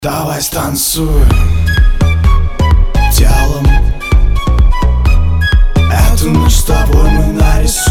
Давай станцуй телом. Эту ночь с тобой мы нарисуем.